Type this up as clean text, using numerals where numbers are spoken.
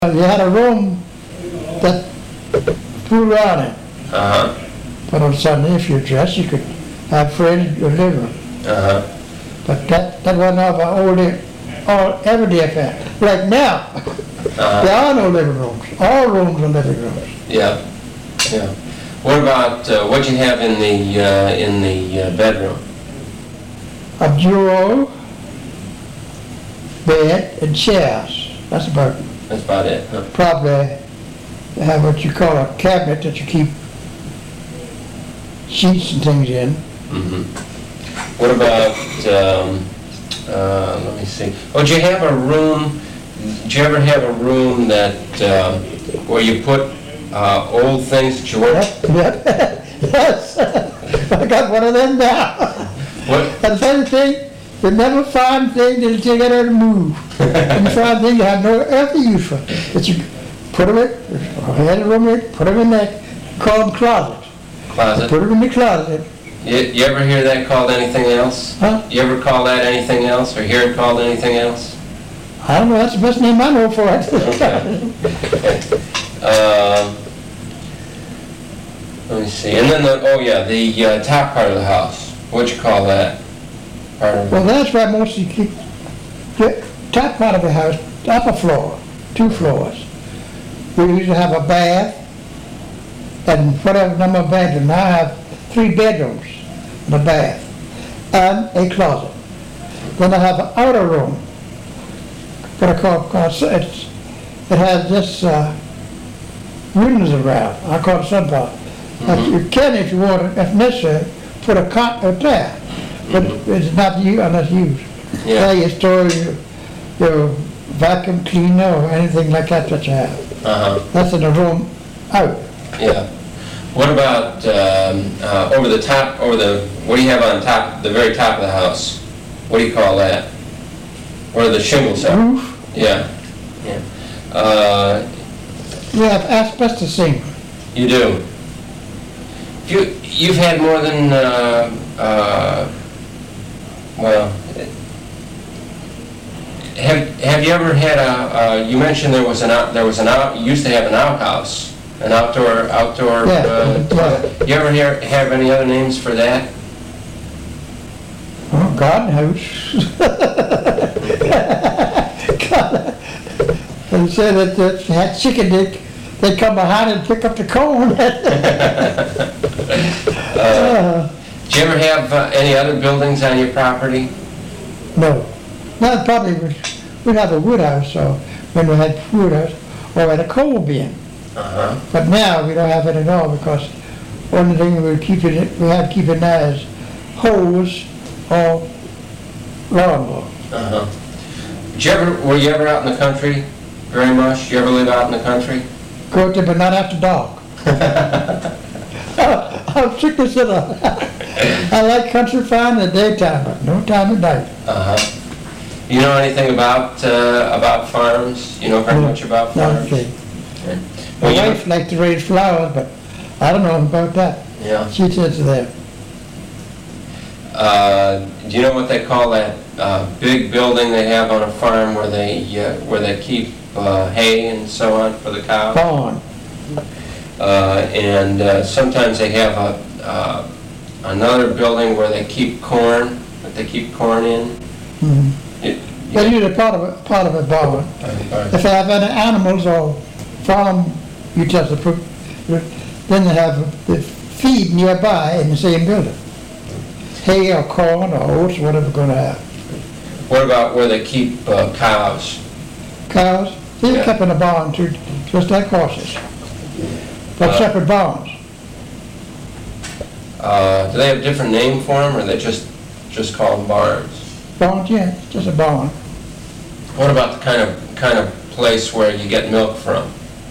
You had a room that flew around it. But on Sunday, if you dressed, you could have friends in your living room. But that wasn't our everyday affair. Like now, there are no living rooms. All rooms are living rooms. Yeah. What about what you have in the bedroom? A bureau, bed, and chairs. That's about it. Huh? Probably have what you call a cabinet that you keep sheets and things in. What about, let me see. Oh, do you have a room, did you ever have a room that, where you put old things that you weren't? Yes, I got one of them now. What? And the funny thing, you never find things that you get out to move. And you find things you have no earthly use for. But you put them in, had a room in, put them in there, call them closets. Closet? Put them in the closet. You ever hear that called anything else? Huh? You ever call that anything else, or hear it called anything else? I don't know, that's the best name I know for it. Let me see. And then the top part of the house. What'd you call that? Well, that's where mostly keep the top part of the house, the upper floor, 2 floors. We used to have a bath and whatever number of bedrooms. Now I have 3 bedrooms and a bath and a closet. Then I have an outer room. What I call it has this windows around. I call it sun part. You can, if you want, if necessary, put a cot out there. But it's not unless used. There you store your vacuum cleaner or anything like that you have. That's in the room out. Yeah. What about over the top, what do you have on top, the very top of the house? What do you call that? Where the shingles are? Roof? Yeah. We have asbestos zinc. You do? You've had more than, well, have you ever had you mentioned you used to have an outhouse, an outdoor, you ever have any other names for that? Oh, garden house. They said that if you had chicken, they'd come behind and pick up the corn. Do you ever have any other buildings on your property? No. Not probably we'd have a wood house, or when we had wood house, or had a coal bin. But now we don't have it at all because one thing we have to keep it now is hose or lawnmower. Were you ever out in the country very much? You ever live out in the country? Go out there, but not after dark. I'm sick of it. I like country fine in the daytime, but no time at night. You know anything about farms? You know very much about farms? Okay. My wife likes to raise flowers, but I don't know about that. Yeah. She says there. Do you know what they call that big building they have on a farm where they keep hay and so on for the cows? Barn. And sometimes they have another building where they keep corn, in. They're usually part of a barn. If they have any animals or farm utensils, then they have the feed nearby in the same building. Hay or corn or oats, whatever they're going to have. What about where they keep cows? Cows? They're kept in a barn too, just like horses. But separate barns. Do they have a different name for them, or they just call them barns? Barns, yeah, just a barn. What about the kind of place where you get milk from?